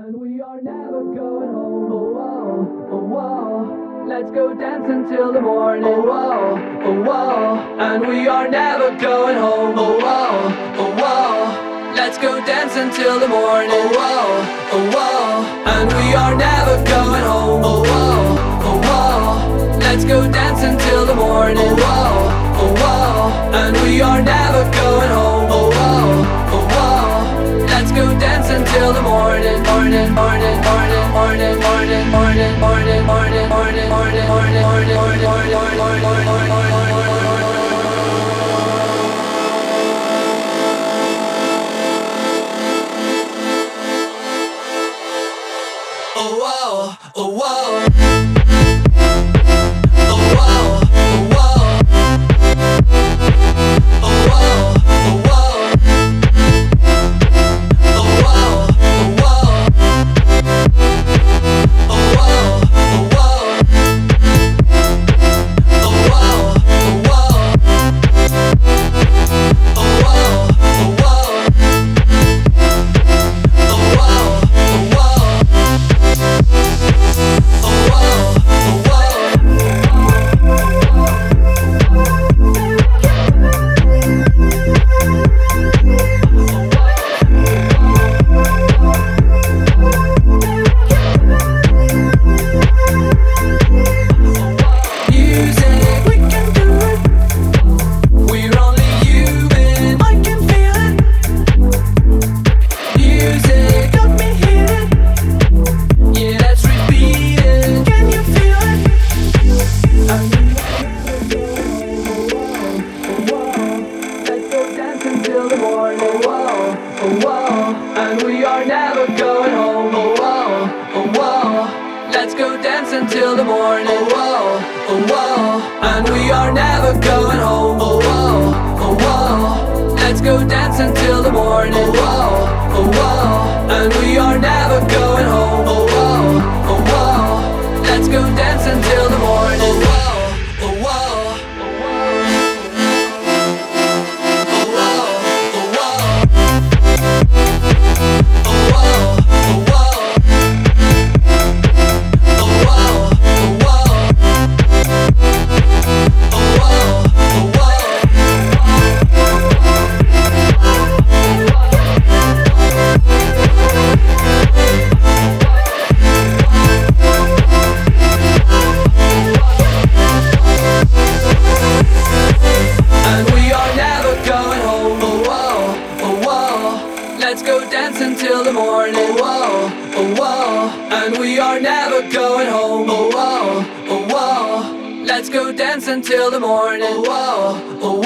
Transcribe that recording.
And we are never going home. Oh whoa, oh whoa. Let's go dance until the morning. Oh whoa, oh whoa. And we are never going home. Oh whoa, oh whoa. Let's go dance until the morning. Oh whoa, oh whoa. And we are never going home. Oh whoa, oh whoa. Let's go dance until the morning. Oh whoa, oh whoa. And we are never going home. Oh whoa, oh whoa. Let's go dance until the morning, morning, morning, morning, morning, morning, morning, morning, morning, morning, morning, morning, morning, morning, morning, morning, morning. Oh whoa, oh whoa. Oh whoa, oh whoa. Oh whoa, oh whoa. Oh whoa, oh whoa. Oh whoa, oh whoa. Oh whoa, oh whoa. Oh whoa, oh whoa. Oh whoa, oh whoa. And we are never going home. Oh whoa, oh whoa. Let's go dance until the morning. Oh whoa, oh whoa. And we are never going home. Oh whoa, oh whoa. Let's go dance until the morning. Oh whoa, oh whoa. And we are never going home. Oh whoa, oh whoa. Let's go dance until the morning. Oh whoa, oh whoa. Let's go dance until the morning. Oh whoa, oh whoa. And we are never going home. Oh whoa, oh whoa. Let's go dance until the morning. Oh whoa, oh